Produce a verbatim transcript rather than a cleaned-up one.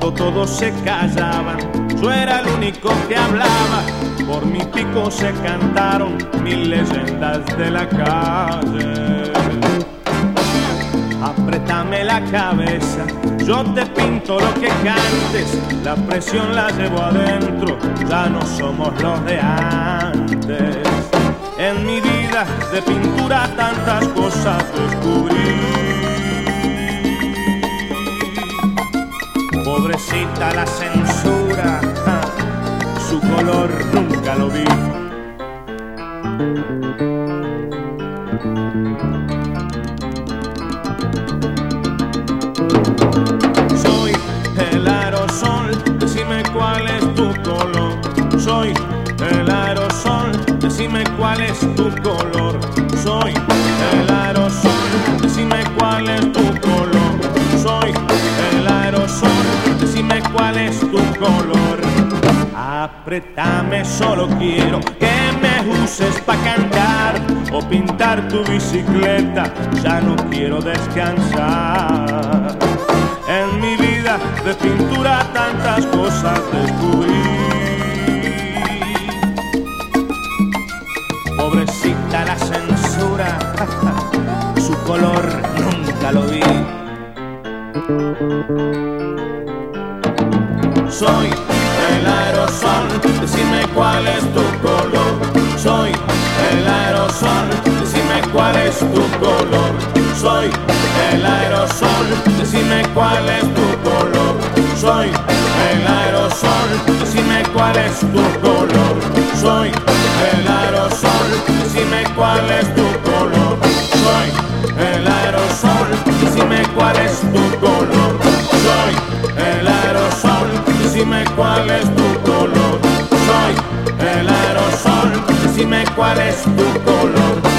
cuando todos se callaban, yo era el único que hablaba. Por mi pico se cantaron mil leyendas de la calle. Apretame la cabeza, yo te pinto lo que cantes. La presión la llevo adentro, ya no somos los de antes. En mi vida de pintura tantas cosas descubrí. Pobrecita la censura, su color nunca lo vi. Soy el aerosol, decime cuál es tu color. Soy el aerosol, decime cuál es tu color. Soy el aerosol, decime cuál es tu color. Soy el aerosol, decime cuál es tu color. Apretame, solo quiero que me uses pa' cantar o pintar tu bicicleta, ya no quiero descansar. En mi vida de pintura tantas cosas descubrí. Pobrecita la censura, su color nunca lo vi. Soy el aerosol, decime cuál es tu color. Soy el aerosol, decime cuál es tu color. Soy el aerosol, decime cuál es tu color. Soy el aerosol, decime cuál es tu color. Soy el aerosol, decime cuál es tu color. Soy el aerosol, decime cuál es tu color. Soy el aerosol, decime cuál es tu color. Soy el aerosol, decime cuál es tu color.